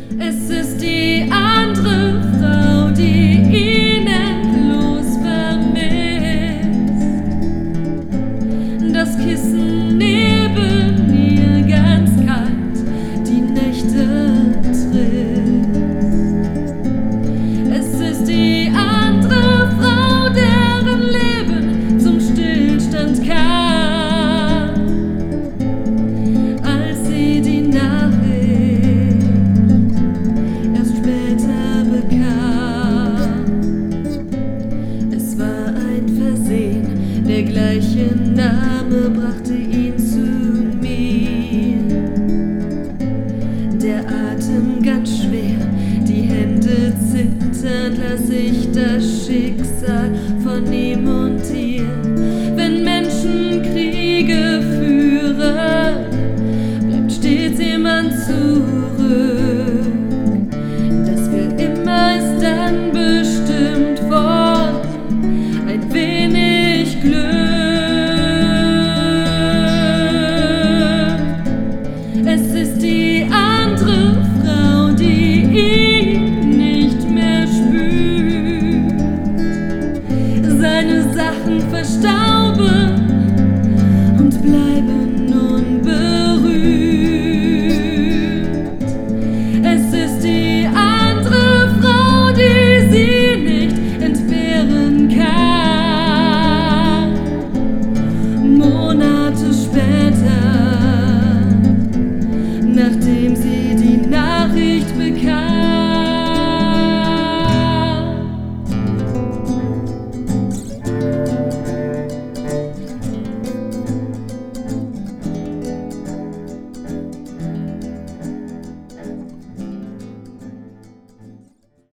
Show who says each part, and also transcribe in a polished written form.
Speaker 1: Es ist die andere Frau, die ihn endlos vermisst. Das Kissen neben ihr ganz kalt, die Nächte trist. Es ist die andere Frau, deren Leben zum Stillstand kam, als sie die Nachricht erst später bekam. Es war ein Versehen, der gleiche Name brachte ihn zu mir. Der Atem ganz schwer, die Hände zitternd, las ich das Schicksal von ihm.